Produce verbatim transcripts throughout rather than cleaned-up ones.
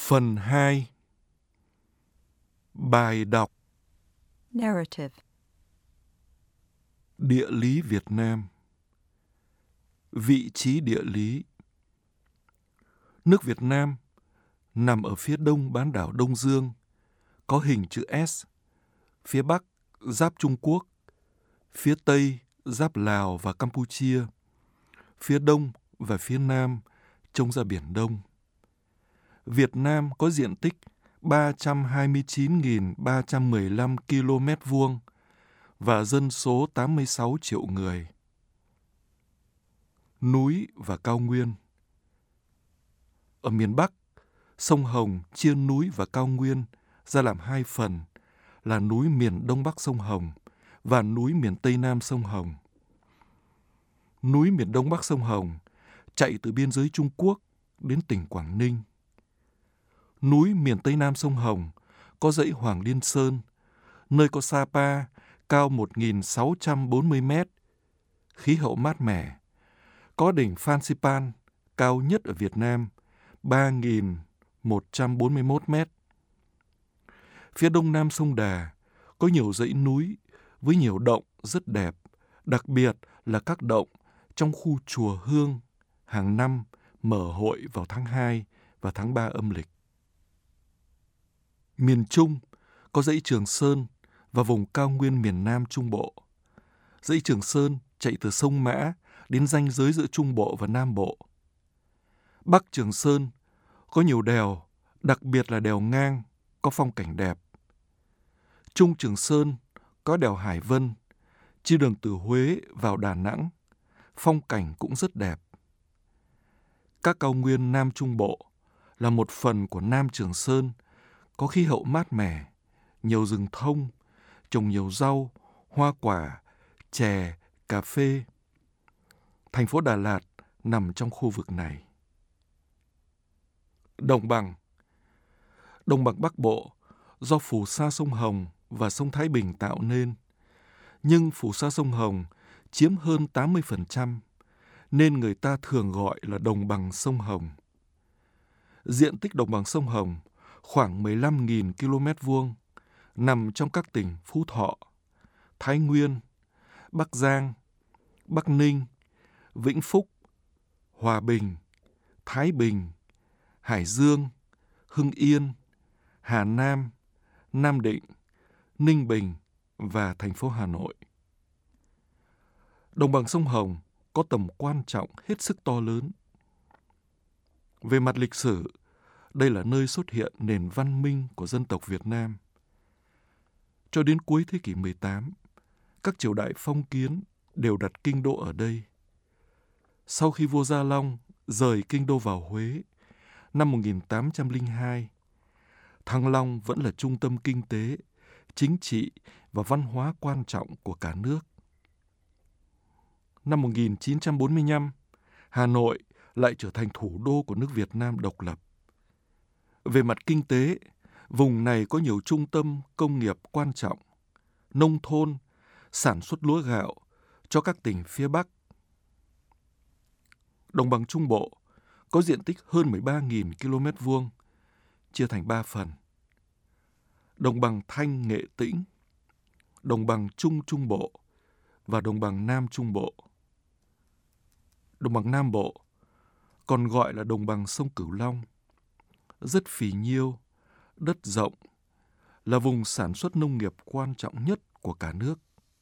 Phần hai. Bài đọc. Narrative. Địa lý Việt Nam. Vị trí địa lý. Nước Việt Nam nằm ở phía đông bán đảo Đông Dương, có hình chữ S, phía bắc giáp Trung Quốc, phía tây giáp Lào và Campuchia, phía đông và phía nam trông ra Biển Đông. Việt Nam có diện tích ba trăm hai mươi chín nghìn ba trăm mười lăm ki lô mét vuông và dân số tám mươi sáu triệu người. Núi và cao nguyên. Ở miền Bắc, sông Hồng chia núi và cao nguyên ra làm hai phần là núi miền Đông Bắc sông Hồng và núi miền Tây Nam sông Hồng. Núi miền Đông Bắc sông Hồng chạy từ biên giới Trung Quốc đến tỉnh Quảng Ninh. Núi miền Tây Nam sông Hồng có dãy Hoàng Liên Sơn, nơi có Sapa cao một nghìn sáu trăm bốn mươi mét, khí hậu mát mẻ. Có đỉnh Phan Xipang cao nhất ở Việt Nam, ba nghìn một trăm bốn mươi mốt mét. Phía đông nam sông Đà có nhiều dãy núi với nhiều động rất đẹp, đặc biệt là các động trong khu chùa Hương hàng năm mở hội vào tháng hai và tháng ba âm lịch. Miền Trung có dãy Trường Sơn và vùng cao nguyên miền Nam Trung Bộ. Dãy Trường Sơn chạy từ sông Mã đến ranh giới giữa Trung Bộ và Nam Bộ. Bắc Trường Sơn có nhiều đèo, đặc biệt là đèo ngang, có phong cảnh đẹp. Trung Trường Sơn có đèo Hải Vân, chia đường từ Huế vào Đà Nẵng, phong cảnh cũng rất đẹp. Các cao nguyên Nam Trung Bộ là một phần của Nam Trường Sơn, có khí hậu mát mẻ, nhiều rừng thông, trồng nhiều rau, hoa quả, chè, cà phê. Thành phố Đà Lạt nằm trong khu vực này. Đồng bằng. Đồng bằng Bắc Bộ do phù sa sông Hồng và sông Thái Bình tạo nên, nhưng phù sa sông Hồng chiếm hơn tám mươi phần trăm, nên người ta thường gọi là đồng bằng sông Hồng. Diện tích đồng bằng sông Hồng khoảng mười lăm nghìn ki lô mét vuông, nằm trong các tỉnh Phú Thọ, Thái Nguyên, Bắc Giang, Bắc Ninh, Vĩnh Phúc, Hòa Bình, Thái Bình, Hải Dương, Hưng Yên, Hà Nam, Nam Định, Ninh Bình và thành phố Hà Nội. Đồng bằng sông Hồng có tầm quan trọng hết sức to lớn. Về mặt lịch sử, đây là nơi xuất hiện nền văn minh của dân tộc Việt Nam. Cho đến cuối thế kỷ mười tám, các triều đại phong kiến đều đặt kinh đô ở đây. Sau khi vua Gia Long rời kinh đô vào Huế năm một nghìn tám trăm lẻ hai, Thăng Long vẫn là trung tâm kinh tế, chính trị và văn hóa quan trọng của cả nước. Năm một nghìn chín trăm bốn mươi lăm, Hà Nội lại trở thành thủ đô của nước Việt Nam độc lập. Về mặt kinh tế, vùng này có nhiều trung tâm công nghiệp quan trọng, nông thôn, sản xuất lúa gạo cho các tỉnh phía Bắc. Đồng bằng Trung Bộ có diện tích hơn mười ba nghìn ki lô mét vuông, chia thành ba phần. Đồng bằng Thanh Nghệ Tĩnh, đồng bằng Trung Trung Bộ và đồng bằng Nam Trung Bộ. Đồng bằng Nam Bộ còn gọi là đồng bằng sông Cửu Long, rất phì nhiêu, đất rộng, là vùng sản xuất nông nghiệp quan trọng nhất của cả nước.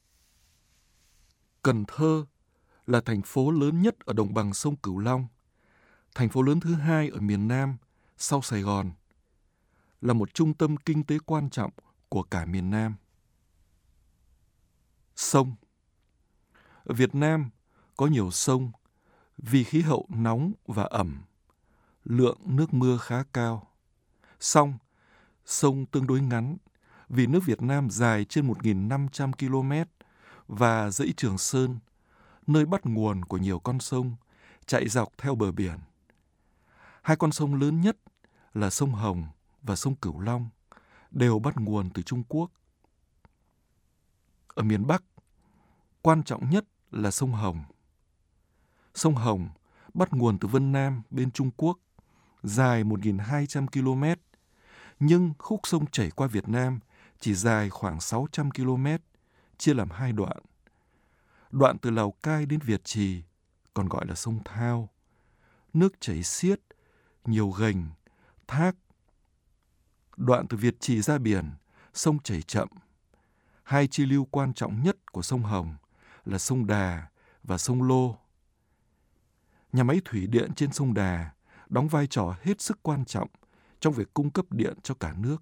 Cần Thơ là thành phố lớn nhất ở đồng bằng sông Cửu Long, thành phố lớn thứ hai ở miền Nam sau Sài Gòn, là một trung tâm kinh tế quan trọng của cả miền Nam. Sông. Ở Việt Nam có nhiều sông vì khí hậu nóng và ẩm, lượng nước mưa khá cao. Song, sông tương đối ngắn vì nước Việt Nam dài trên một nghìn năm trăm ki lô mét và dãy Trường Sơn, nơi bắt nguồn của nhiều con sông, chạy dọc theo bờ biển. Hai con sông lớn nhất là sông Hồng và sông Cửu Long đều bắt nguồn từ Trung Quốc. Ở miền Bắc, quan trọng nhất là sông Hồng. Sông Hồng bắt nguồn từ Vân Nam bên Trung Quốc dài một nghìn hai trăm ki lô mét, nhưng khúc sông chảy qua Việt Nam chỉ dài khoảng sáu trăm ki lô mét, chia làm hai đoạn. Đoạn từ Lào Cai đến Việt Trì, còn gọi là sông Thao. Nước chảy xiết, nhiều gành, thác. Đoạn từ Việt Trì ra biển, sông chảy chậm. Hai chi lưu quan trọng nhất của sông Hồng là sông Đà và sông Lô. Nhà máy thủy điện trên sông Đà đóng vai trò hết sức quan trọng trong việc cung cấp điện cho cả nước.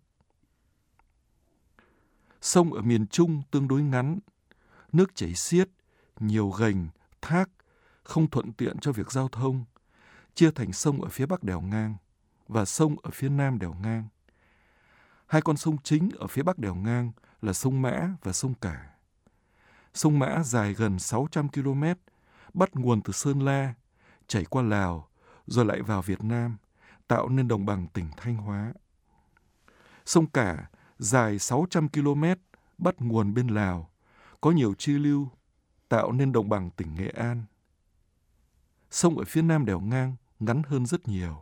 Sông ở miền Trung tương đối ngắn, nước chảy xiết, nhiều gành, thác, không thuận tiện cho việc giao thông, chia thành sông ở phía Bắc đèo ngang và sông ở phía Nam đèo ngang. Hai con sông chính ở phía Bắc đèo ngang là sông Mã và sông Cả. Sông Mã dài gần sáu trăm ki lô mét, bắt nguồn từ Sơn La, chảy qua Lào, rồi lại vào Việt Nam, tạo nên đồng bằng tỉnh Thanh Hóa. Sông Cả dài sáu trăm ki lô mét, bắt nguồn bên Lào, có nhiều chi lưu, tạo nên đồng bằng tỉnh Nghệ An. Sông ở phía Nam đèo ngang ngắn hơn rất nhiều.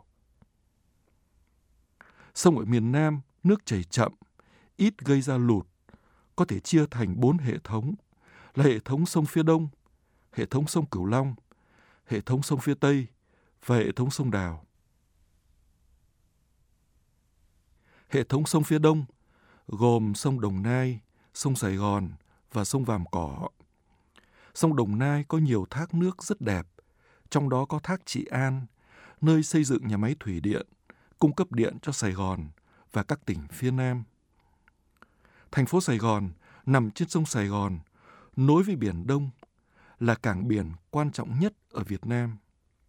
Sông ở miền Nam nước chảy chậm, ít gây ra lụt, có thể chia thành bốn hệ thống, là hệ thống sông phía Đông, hệ thống sông Cửu Long, hệ thống sông phía Tây và hệ thống sông Đào. Hệ thống sông phía Đông gồm sông Đồng Nai, sông Sài Gòn và sông Vàm Cỏ. Sông Đồng Nai có nhiều thác nước rất đẹp, trong đó có thác Trị An, nơi xây dựng nhà máy thủy điện, cung cấp điện cho Sài Gòn và các tỉnh phía Nam. Thành phố Sài Gòn nằm trên sông Sài Gòn, nối với Biển Đông, là cảng biển quan trọng nhất ở Việt Nam.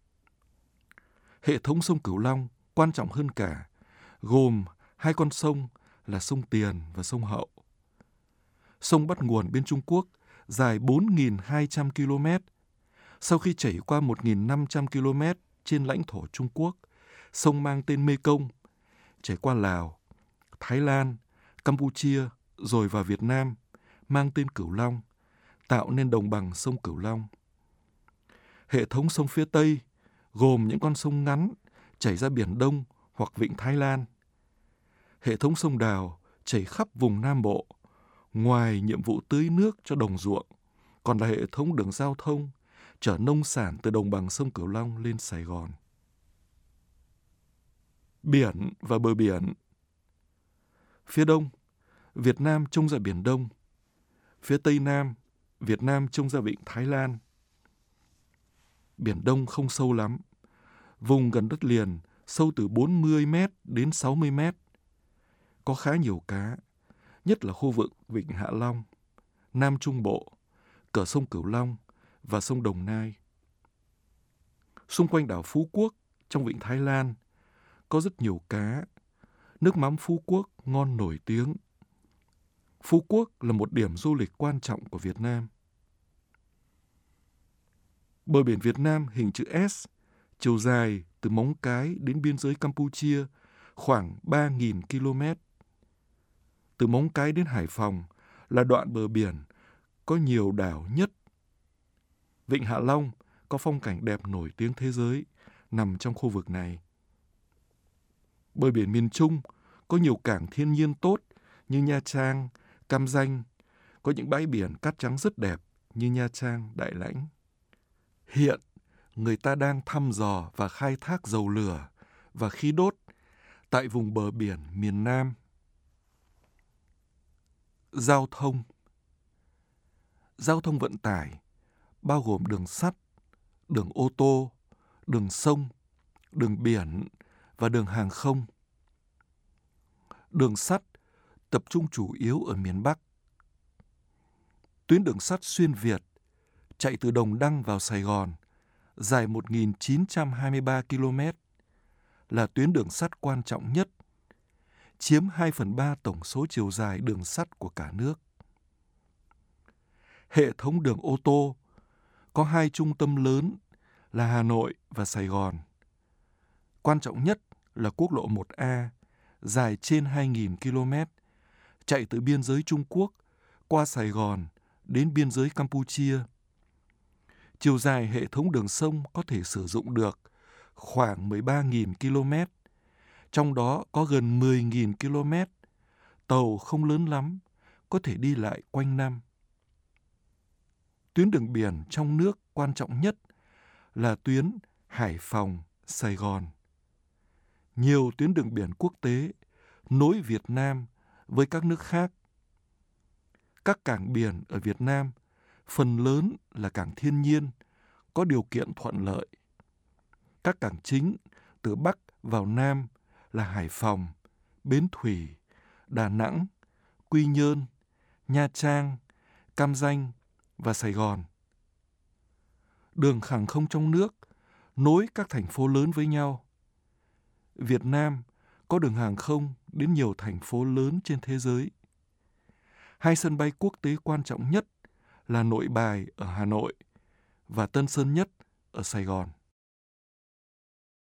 Hệ thống sông Cửu Long quan trọng hơn cả, gồm hai con sông là sông Tiền và sông Hậu. Sông bắt nguồn bên Trung Quốc dài bốn nghìn hai trăm ki lô mét. Sau khi chảy qua một nghìn năm trăm ki lô mét trên lãnh thổ Trung Quốc, sông mang tên Mê Công, chảy qua Lào, Thái Lan, Campuchia rồi vào Việt Nam, mang tên Cửu Long, tạo nên đồng bằng sông Cửu Long. Hệ thống sông phía Tây gồm những con sông ngắn chảy ra Biển Đông hoặc Vịnh Thái Lan. Hệ thống sông Đào chảy khắp vùng Nam Bộ, ngoài nhiệm vụ tưới nước cho đồng ruộng, còn là hệ thống đường giao thông, chở nông sản từ đồng bằng sông Cửu Long lên Sài Gòn. Biển và bờ biển. Phía Đông, Việt Nam trông ra Biển Đông. Phía Tây Nam, Việt Nam trông ra Vịnh Thái Lan. Biển Đông không sâu lắm. Vùng gần đất liền sâu từ bốn mươi mét đến sáu mươi mét. Có khá nhiều cá, nhất là khu vực Vịnh Hạ Long, Nam Trung Bộ, cửa sông Cửu Long và sông Đồng Nai. Xung quanh đảo Phú Quốc trong Vịnh Thái Lan có rất nhiều cá. Nước mắm Phú Quốc ngon nổi tiếng. Phú Quốc là một điểm du lịch quan trọng của Việt Nam. Bờ biển Việt Nam hình chữ S, chiều dài từ Móng Cái đến biên giới Campuchia khoảng ba nghìn ki lô mét. Từ Móng Cái đến Hải Phòng là đoạn bờ biển có nhiều đảo nhất. Vịnh Hạ Long có phong cảnh đẹp nổi tiếng thế giới, nằm trong khu vực này. Bờ biển miền Trung có nhiều cảng thiên nhiên tốt như Nha Trang, Cam Ranh, có những bãi biển cát trắng rất đẹp như Nha Trang, Đại Lãnh. Hiện, người ta đang thăm dò và khai thác dầu lửa và khí đốt tại vùng bờ biển miền Nam. Giao thông. Giao thông vận tải bao gồm đường sắt, đường ô tô, đường sông, đường biển và đường hàng không. Đường sắt tập trung chủ yếu ở miền Bắc. Tuyến đường sắt xuyên Việt chạy từ Đồng Đăng vào Sài Gòn, dài một nghìn chín trăm hai mươi ba ki lô mét, là tuyến đường sắt quan trọng nhất, chiếm hai phần ba tổng số chiều dài đường sắt của cả nước. Hệ thống đường ô tô có hai trung tâm lớn là Hà Nội và Sài Gòn. Quan trọng nhất là quốc lộ một A, dài trên hai nghìn ki lô mét, chạy từ biên giới Trung Quốc qua Sài Gòn đến biên giới Campuchia. Chiều dài hệ thống đường sông có thể sử dụng được khoảng mười ba nghìn ki lô mét, trong đó có gần mười nghìn ki lô mét, tàu không lớn lắm, có thể đi lại quanh năm. Tuyến đường biển trong nước quan trọng nhất là tuyến Hải Phòng, Sài Gòn. Nhiều tuyến đường biển quốc tế nối Việt Nam với các nước khác. Các cảng biển ở Việt Nam phần lớn là cảng thiên nhiên, có điều kiện thuận lợi. Các cảng chính từ Bắc vào Nam là Hải Phòng, Bến Thủy, Đà Nẵng, Quy Nhơn, Nha Trang, Cam Ranh và Sài Gòn. Đường hàng không trong nước nối các thành phố lớn với nhau. Việt Nam có đường hàng không đến nhiều thành phố lớn trên thế giới. Hai sân bay quốc tế quan trọng nhất là Nội Bài ở Hà Nội và Tân Sơn Nhất ở Sài Gòn.